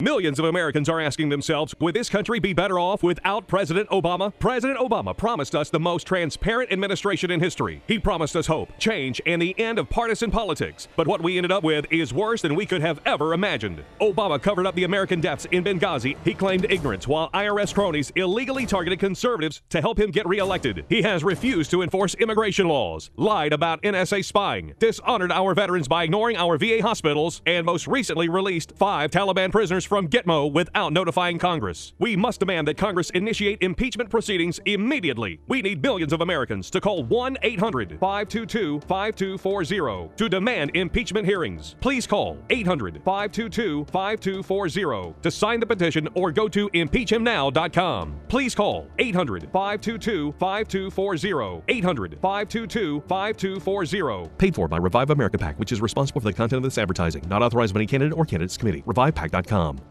Millions of Americans are asking themselves, would this country be better off without President Obama? President Obama promised us the most transparent administration in history. He promised us hope, change, and the end of partisan politics. But what we ended up with is worse than we could have ever imagined. Obama covered up the American deaths in Benghazi. He claimed ignorance, while IRS cronies illegally targeted conservatives to help him get reelected. He has refused to enforce immigration laws, lied about NSA spying, dishonored our veterans by ignoring our VA hospitals, and most recently released 5 Taliban prisoners from Gitmo without notifying Congress. We must demand that Congress initiate impeachment proceedings immediately. We need millions of Americans to call 1-800-522-5240 to demand impeachment hearings. Please call 800-522-5240 to sign the petition or go to impeachhimnow.com. Please call 800-522-5240. 800-522-5240. Paid for by Revive America PAC, which is responsible for the content of this advertising. Not authorized by any candidate or candidates committee. RevivePAC.com.